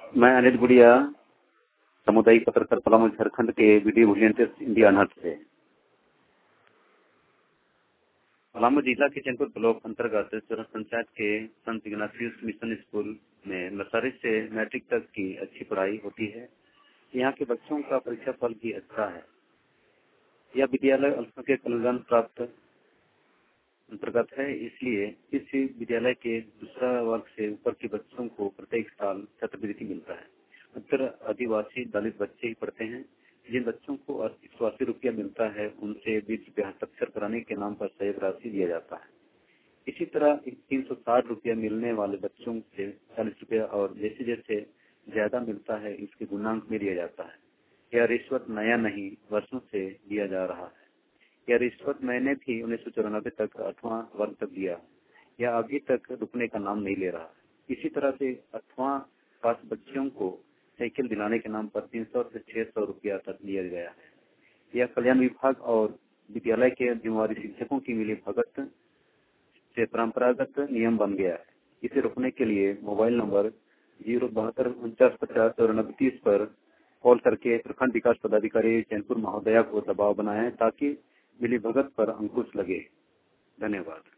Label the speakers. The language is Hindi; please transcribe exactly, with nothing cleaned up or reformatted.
Speaker 1: मैं अनिल गुड़िया, सामुदायिक पत्रकार पलामू झारखंड के वीडियो वॉलंटियर्स इंडिया अनहट से। पलामू जिला के चैनपुर ब्लॉक अंतर्गत चौरस पंचायत के संत इग्नातियुस मिशन स्कूल में नर्सरी से मैट्रिक तक की अच्छी पढ़ाई होती है। यहाँ के बच्चों का परीक्षा फल भी अच्छा है। यह विद्यालय अल्पसंख्यक कल्याण प्राप्त अंतर्गत है, इसलिए इस विद्यालय के दूसरा वर्ग से ऊपर के बच्चों को प्रत्येक साल छात्रवृत्ति मिलता है। उत्तर आदिवासी दलित बच्चे ही पढ़ते हैं। जिन बच्चों को एक सौ अस्सी रुपया मिलता है, उनसे बीस रुपया हस्ताक्षर कराने के नाम पर सहयोग राशि दिया जाता है। इसी तरह तीन सौ साठ रुपया मिलने वाले बच्चों से चालीस रुपया और जैसे जैसे ज्यादा मिलता है, इसके गुणांक में दिया जाता है। यह रिश्वत नया नहीं, वर्षों से दिया जा रहा है। यह रिश्वत मैंने भी उन्नीस सौ चौरानबे तक आठवां वर्ग तक दिया। यह अभी तक रुकने का नाम नहीं ले रहा। इसी तरह से आठवां पास बच्चों को साइकिल दिलाने के नाम पर तीन सौ से छह सौ रुपया तक लिया गया है। यह कल्याण विभाग और विद्यालय के जिम्मेवारी शिक्षकों की मिली भगत से परंपरागत नियम बन गया है। इसे रोकने के लिए मोबाइल नंबर जीरो बहत्तर उनचास पचास चौरानबे तीस पर कॉल करके प्रखंड विकास पदाधिकारी चैनपुर महोदया को दबाव बनाएं, ताकि मिली भगत पर अंकुश लगे। धन्यवाद।